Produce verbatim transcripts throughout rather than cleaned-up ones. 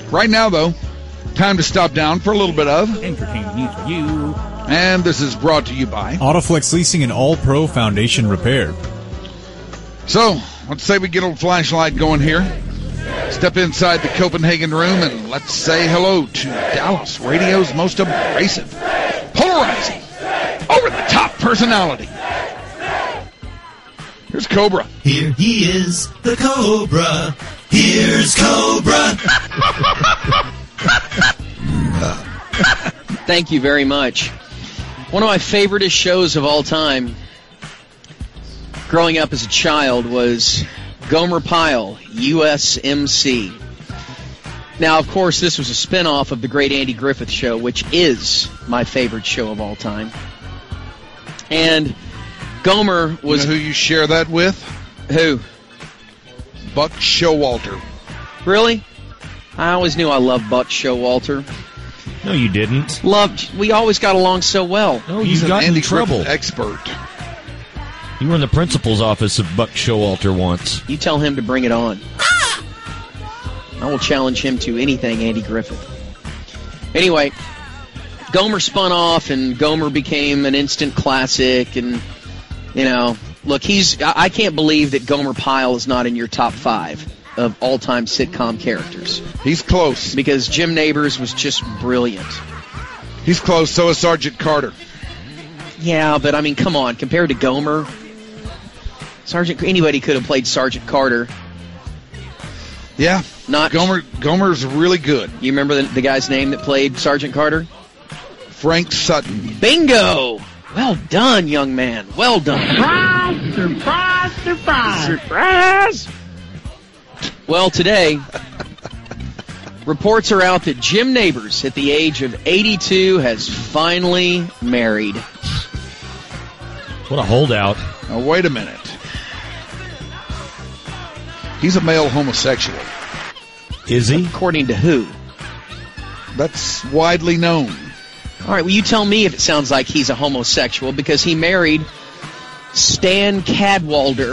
Right now, though, time to stop down for a little bit of entertainment news for you. And this is brought to you by Autoflex Leasing and All Pro Foundation Repair. So, let's say we get a flashlight going here. Step inside the Copenhagen room and let's say hello to Dallas Radio's most abrasive, polarizing, over-the-top personality. Here's Cobra. Here he is, the Cobra. Here's Cobra. Thank you very much. One of my favoriteest shows of all time, growing up as a child, was Gomer Pyle, U S M C. Now, of course, this was a spinoff of the great Andy Griffith Show, which is my favorite show of all time. And Gomer was... You know who you share that with? Who? Buck Showalter. Really? I always knew I loved Buck Showalter. No, you didn't. Loved. We always got along so well. No, He's you an got Andy in trouble. Griffith expert. You were in the principal's office of Buck Showalter once. You tell him to bring it on. I will challenge him to anything, Andy Griffith. Anyway, Gomer spun off, and Gomer became an instant classic. And you know, look, he's. I can't believe that Gomer Pyle is not in your top five of all-time sitcom characters. He's close. Because Jim Nabors was just brilliant. He's close, so is Sergeant Carter. Yeah, but I mean, come on. Compared to Gomer, Sergeant, anybody could have played Sergeant Carter. Yeah. Not Gomer. Gomer's really good. You remember the, the guy's name that played Sergeant Carter? Frank Sutton. Bingo! Well done, young man. Well done. Surprise, surprise, surprise. Surprise! Well, today, reports are out that Jim Nabors, at the age of eighty-two, has finally married. What a holdout. Now, wait a minute. He's a male homosexual. Is he? According to who? That's widely known. All right, well, you tell me if it sounds like he's a homosexual, because he married Stan Cadwalder.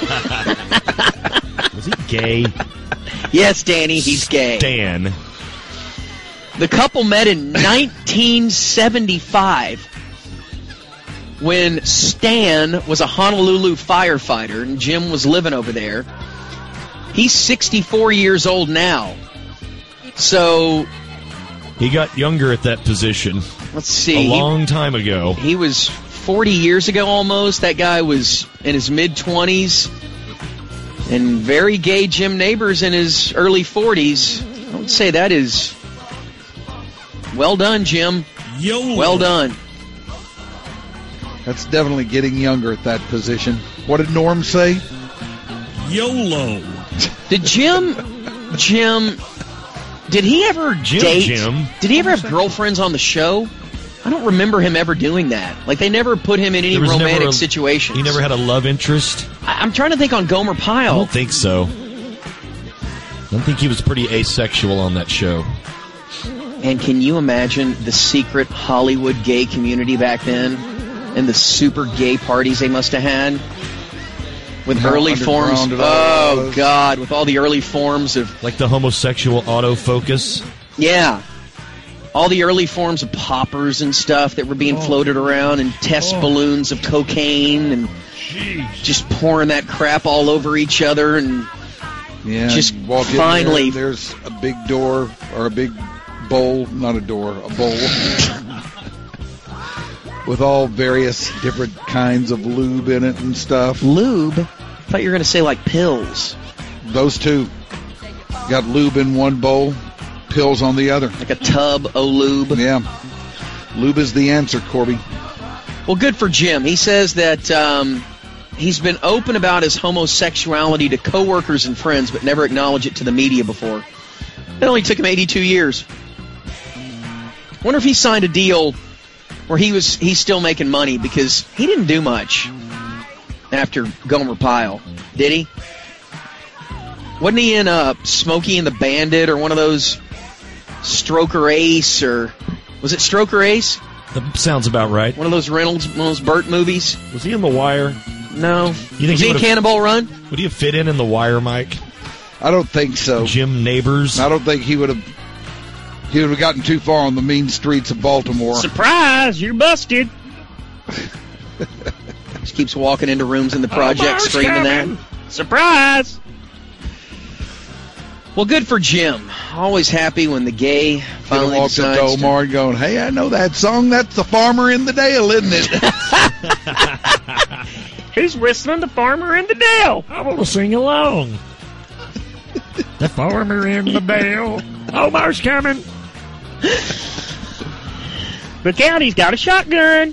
Was he gay? Yes, Danny, he's gay. Stan. The couple met in nineteen seventy-five when Stan was a Honolulu firefighter and Jim was living over there. He's sixty-four years old now. So... He got younger at that position. Let's see. A long time ago. He was forty years ago almost. That guy was in his mid-twenties. And very gay Jim Nabors in his early forties. I would say that is well done, Jim. YOLO. Well done. That's definitely getting younger at that position. What did Norm say? YOLO. Did Jim, Jim, did he ever Jim, date? Jim. Did he ever have girlfriends on the show? I don't remember him ever doing that. Like, they never put him in any There was romantic never a- situations. He never had a love interest? I- I'm trying to think on Gomer I Pyle. don't think so. I think he was pretty asexual on that show. And can you imagine the secret Hollywood gay community back then? And the super gay parties they must have had? With How early forms. underground it all Oh, was. God. With all the early forms of... Like the homosexual autofocus? Yeah. All the early forms of poppers and stuff that were being Oh. floated around, and test Oh. balloons of cocaine, and just pouring that crap all over each other, and Yeah. Just you walk in finally- there, there's a big door or a big bowl, not a door, a bowl. With all various different kinds of lube in it and stuff. lube. I thought you were going to say like pills, Those two. Got lube in one bowl, pills on the other. like a tub o lube. Yeah. Lube is the answer, Corby. Well, good for Jim. He says that um, he's been open about his homosexuality to coworkers and friends, but never acknowledged it to the media before. It only took him eighty-two years. Wonder if he signed a deal where he was he's still making money, because he didn't do much after Gomer Pyle, did he? Wasn't he in uh, Smokey and the Bandit, or one of those Stroker Ace, or was it Stroker Ace? That sounds about right. One of those Reynolds, one of those Burt movies? Was he in The Wire? No. You think Was he he in would've- Cannonball Run? Would he have fit in in The Wire, Mike? I don't think so. Jim Neighbors. I don't think he would have. He would have gotten too far on the mean streets of Baltimore. Surprise, you're busted. Just keeps walking into rooms in the project Omar's screaming coming. that. Surprise. Well, good for Jim. Always happy when the gay He finally walked up decides to Omar and going, "Hey, I know that song. That's the Farmer in the Dale, isn't it?" Who's whistling the farmer in the dale? I want to sing along. The farmer in the dale. Omar's coming. Look out, he's got a shotgun.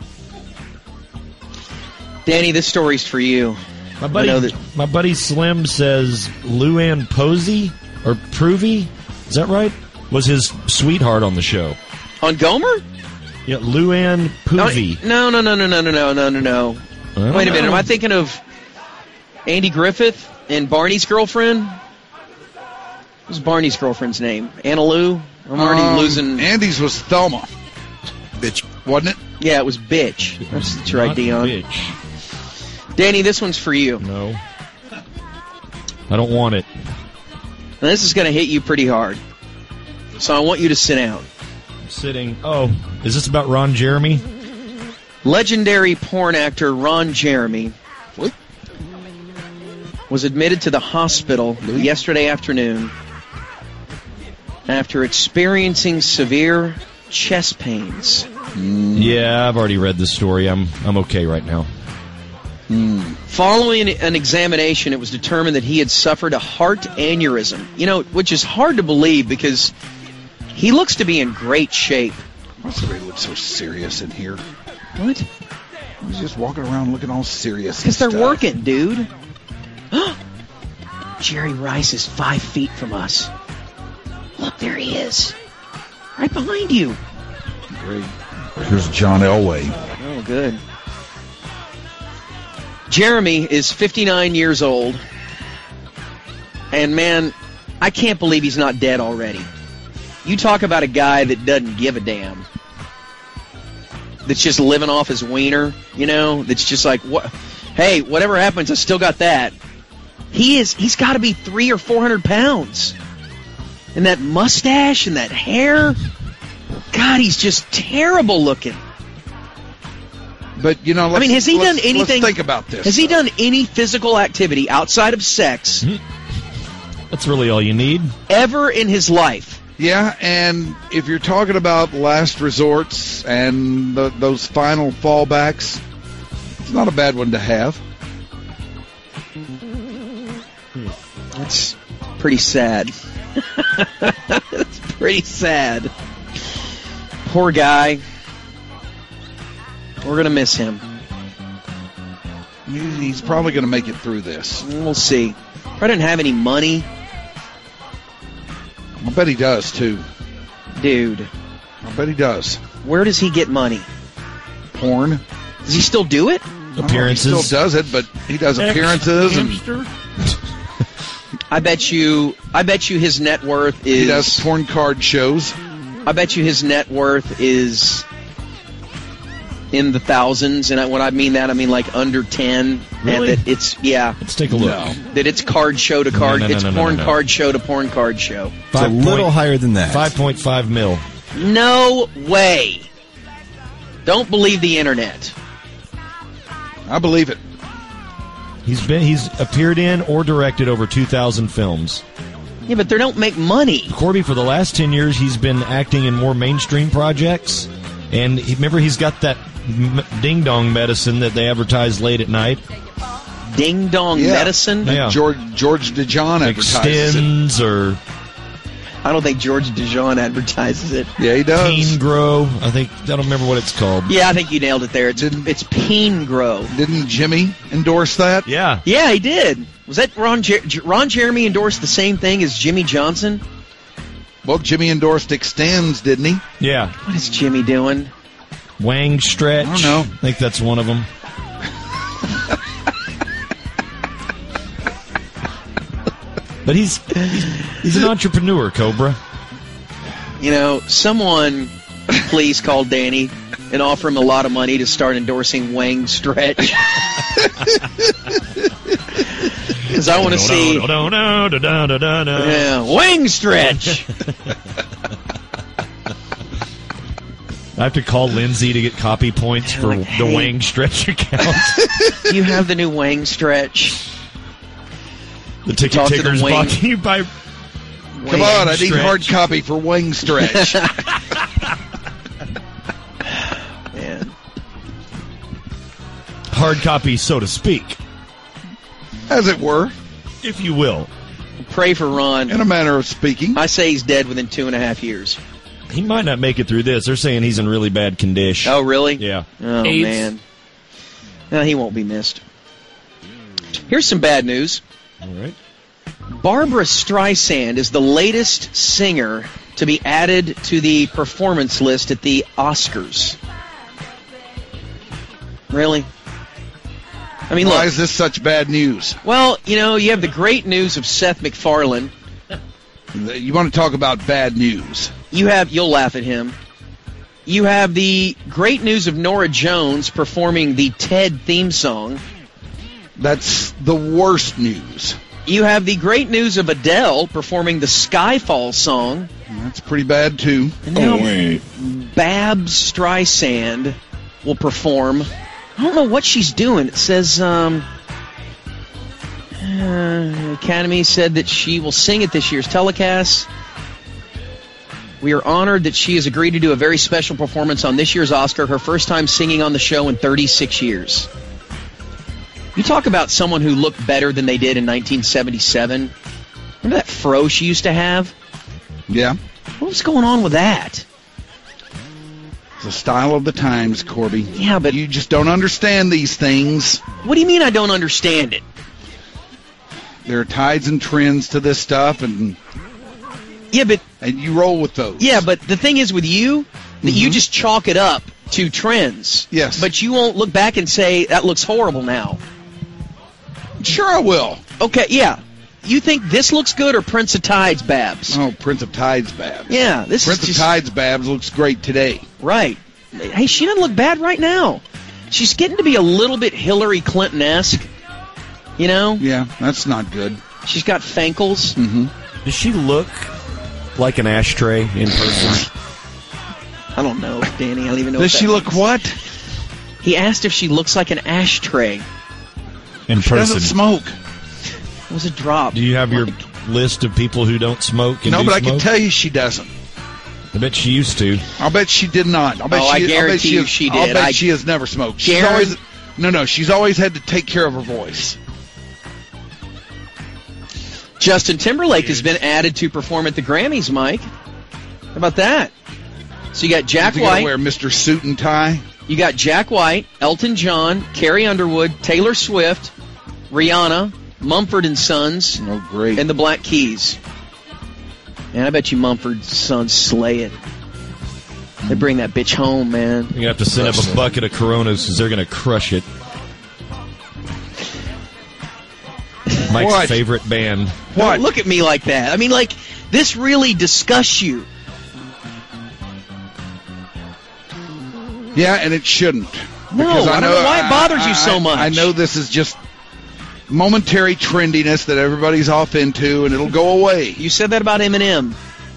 Danny, this story's for you. My buddy, I know that- my buddy Slim says Luann Posey or Provy, is that right? Was his sweetheart on the show? On Gomer? Yeah, Luann Povey. No, no, no, no, no, no, no, no, no, no. I don't Wait a minute. know. Am I thinking of Andy Griffith and Barney's girlfriend? What's Barney's girlfriend's name? Anna Lou? I'm already Um, losing. Andy's was Thelma. Bitch, wasn't it? Yeah, it was Bitch. That's, that's right, Not Dion. bitch. Danny, this one's for you. No. I don't want it. Now, this is going to hit you pretty hard. So I want you to sit down. I'm sitting. Oh, is this about Ron Jeremy? Legendary porn actor Ron Jeremy What? was admitted to the hospital yesterday afternoon after experiencing severe chest pains. Yeah, I've already read this story. I'm I'm okay right now. Following an examination, it was determined that he had suffered a heart aneurysm. You know, which is hard to believe because he looks to be in great shape. Why does everybody look so serious in here? What? He's just walking around looking all serious. Because they're and stuff. working, dude. Jerry Rice is five feet from us. Look, there he is. Right behind you. Great. Here's John Elway. Oh, good. Jeremy is fifty-nine years old. And, man, I can't believe he's not dead already. You talk about a guy that doesn't give a damn. That's just living off his wiener, you know? That's just like, what? Hey, whatever happens, I still got that. He is, he's got to be three or four hundred pounds. And that mustache and that hair. God, he's just terrible looking. But, you know, let's, I mean, has he let's- done anything? Let's think about this. Has he though. done any physical activity outside of sex That's really all you need. ever in his life? Yeah, and if you're talking about last resorts and the, those final fallbacks, it's not a bad one to have. That's pretty sad. That's pretty sad. Poor guy. We're going to miss him. He- He's probably going to make it through this. We'll see. Probably didn't have any money. I bet he does, too. Dude, I bet he does. where does he get money? Porn. Does he still do it? I don't know if Appearances. He still does it, but he does appearances and Hamster. I bet you I bet you his net worth is he does porn card shows. I bet you his net worth is in the thousands, and I, when I mean that, I mean like under ten. Really? And that it's yeah, Let's take a look. No. that it's card show to card. No, no, no, it's no, no, porn no, no. card show to porn card show. It's a little higher than that. Five point five mil. No way. Don't believe the internet. I believe it. He's been he's appeared in or directed over two thousand films. Yeah, but they don't make money. Corby, for the last ten years, he's been acting in more mainstream projects. And he, remember, he's got that m- ding-dong medicine that they advertise late at night. Ding dong Yeah. medicine. Yeah. George George DeJohn advertises it. Extends or I don't think George DeJohn advertises it. Yeah, he does. Teen Grow. I think, I don't remember what it's called. Yeah, I think you nailed it there. It's it's Peen Grow. Didn't Jimmy endorse that? Yeah. Yeah, he did. Was that Ron? Jer- Jer- Ron Jeremy endorsed the same thing as Jimmy Johnson? Well, Jimmy endorsed Extends, didn't he? Yeah. What is Jimmy doing? Wang Stretch. I don't know. I think that's one of them. But he's, he's he's an entrepreneur, Cobra. You know, someone please call Danny and offer him a lot of money to start endorsing Wang Stretch. Because I want to see. Yeah, wing stretch. I have to call Lindsay to get copy points for like, the hey. Wang Stretch account. You have the new wing stretch. The ticket Talk to the tickers wing. brought to you by. Come on, I need Stretch. hard copy for wing stretch. Man. Hard copy, so to speak, As it were, if you will. Pray for Ron. in a manner of speaking. I say he's dead within two and a half years. He might not make it through this. They're saying he's in really bad condition. Oh, really? Yeah. Oh, AIDS. man. No, he won't be missed. Here's some bad news. All right. Barbara Streisand is the latest singer to be added to the performance list at the Oscars. Really? I mean, Why look. is this such bad news? Well, you know, you have the great news of Seth MacFarlane. You want to talk about bad news? You have, you'll laugh at him. You have the great news of Norah Jones performing the Ted theme song. That's the worst news. You have the great news of Adele performing the Skyfall song. That's pretty bad, too. And now Babs Streisand will perform. I don't know what she's doing. It says, um, uh, Academy said that she will sing at this year's telecast. We are honored that she has agreed to do a very special performance on this year's Oscar, her first time singing on the show in thirty-six years. You talk about someone who looked better than they did in nineteen seventy-seven. Remember that fro she used to have? Yeah. What was going on with that? It's the style of the times, Corby. Yeah, but You just don't understand these things. what do you mean I don't understand it? There are tides and trends to this stuff, and Yeah, but and you roll with those. yeah, but the thing is with you that you Mhm. just chalk it up to trends. Yes. But you won't look back and say that looks horrible now. Sure I will. Okay, yeah. You think this looks good or Prince of Tides, Babs? Oh, Prince of Tides Babs. Yeah, this Prince is of just Tides Babs looks great today. right. Hey, she doesn't look bad right now. She's getting to be a little bit Hillary Clinton-esque. You know, Yeah, that's not good. she's got fankles. Mm-hmm. Does she look like an ashtray in person? I don't know, Danny. I don't even know. Does what she that look means. what? He asked if she looks like an ashtray. In She doesn't person. smoke. It was a drop. Do you have your list of people who don't smoke and No, do but I smoke? can tell you she doesn't. I bet she used to. I'll bet she did not. I'll bet Oh, she, I I'll bet guarantee she you has, she I'll did. bet I- she has never smoked. She's Garen- always no, no. She's always had to take care of her voice. Justin Timberlake has been added to perform at the Grammys, Mike. How about that? So you got Jack Is he gonna White. wear Mister Suit and Tie? You got Jack White, Elton John, Carrie Underwood, Taylor Swift, Rihanna, Mumford and Sons, Oh, great. and the Black Keys. And I bet you Mumford and Sons slay it. They bring that bitch home, man. You're going to have to send up a bucket of Coronas because they're going to crush it. Mike's What? favorite band. What? Don't look at me like that. I mean, like, this really disgusts you. Yeah, and it shouldn't. No, Because I don't know why it bothers you so I- much. I know this is just momentary trendiness that everybody's off into, and it'll go away. You said that about Eminem.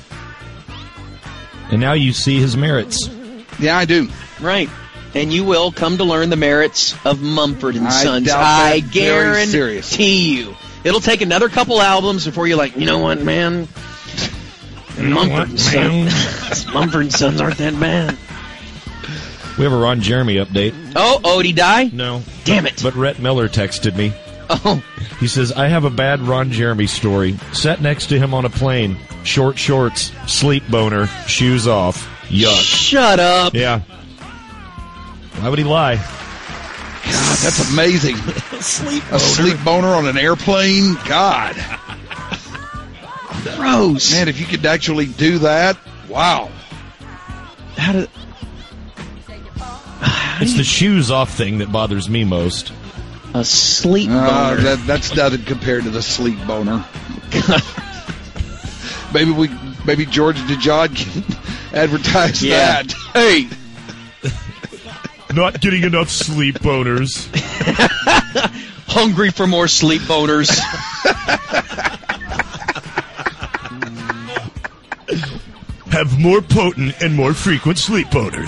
And now you see his merits. Yeah, I do. Right. And you will come to learn the merits of Mumford and I Sons. doubt I that very guarantee seriously. you. It'll take another couple albums before you're like, you know what, man? Mumford and Sons. Mumford and Sons aren't that bad. We have a Ron Jeremy update. Oh, oh, did he die? No. Damn it. But Rhett Miller texted me. Oh, He says, I have a bad Ron Jeremy story. Sat next to him on a plane. Short shorts, sleep boner, shoes off. Yuck. shut up. Yeah. Why would he lie? God, that's amazing. Sleep A sleep boner on an airplane? God. Gross. Man, if you could actually do that, wow. How did... It's the shoes off thing that bothers me most. A sleep Uh, boner. that, that's nothing compared to the sleep boner. maybe we, maybe George DeJohn can advertise Yeah. that. Hey. Not getting enough sleep boners. Hungry for more sleep boners. have more potent and more frequent sleep boners.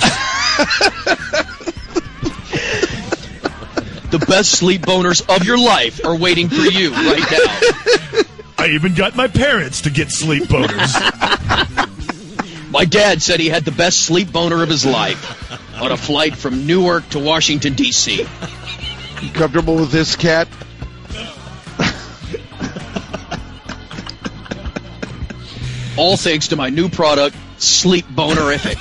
The best sleep boners of your life are waiting for you right now. I even got my parents to get sleep boners. My dad said he had the best sleep boner of his life on a flight from Newark to Washington, D C You comfortable with this, Cat? All thanks to my new product, Sleep Bonerific.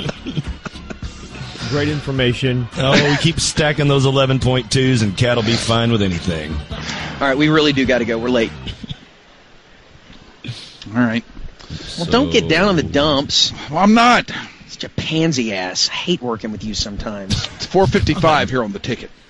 Great information. Oh, we keep stacking those eleven point twos, and Cat will be fine with anything. All right, we really do got to go. We're late. All right. Well, don't get down in the dumps. Well, I'm not. Such a pansy ass. I hate working with you sometimes. It's four fifty-five here on the ticket.